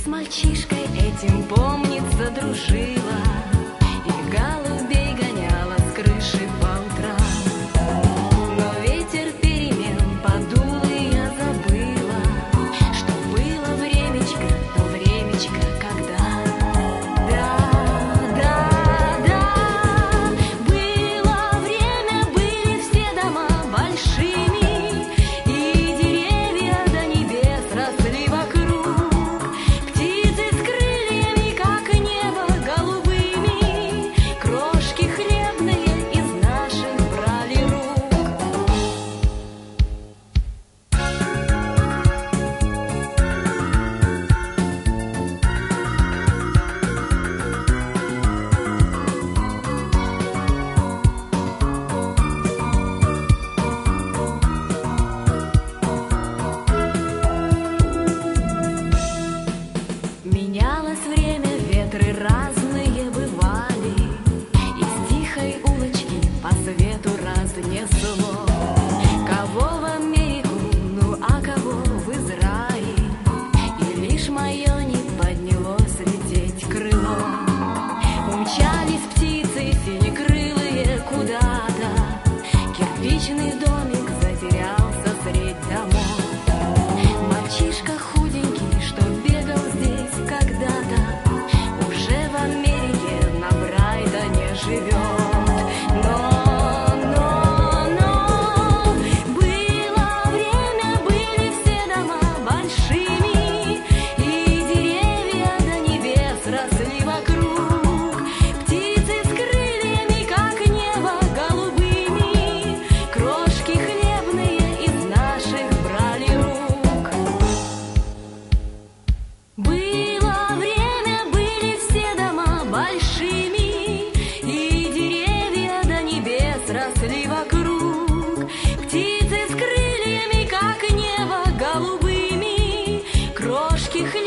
мальчишкой этим, помнится, дружила, и голубей гоняла с крыши по утрам. Но ветер перемен подул, и я забыла, что было времечко, то времечко, когда. Было время, были все дома большими, и деревья до небес росли вокруг. Птицы с крыльями, как небо, голубыми, крошки хлебные из наших брали рук. Менялось время, ветры разные бывали, из тихой улочки по свету разнесло. Кого в Америку, ну а кого в Израиль, и лишь мое не поднялось лететь крылом. Умчались птицы синекрылые куда-то, кирпичный домик затерялся средь домов. Мальчишка худенький, что бегал здесь когда-то, уже в Америке на Брайтоне живет. Но было время, были все дома большими, и деревья до небес росли вокруг. Птицы с крыльями, как небо, голубыми, крошки хлебные из наших брали рук. Было время, были все дома большими, и деревья до небес росли вокруг. Птицы с крыльями, как небо, голубыми, крошки хлебные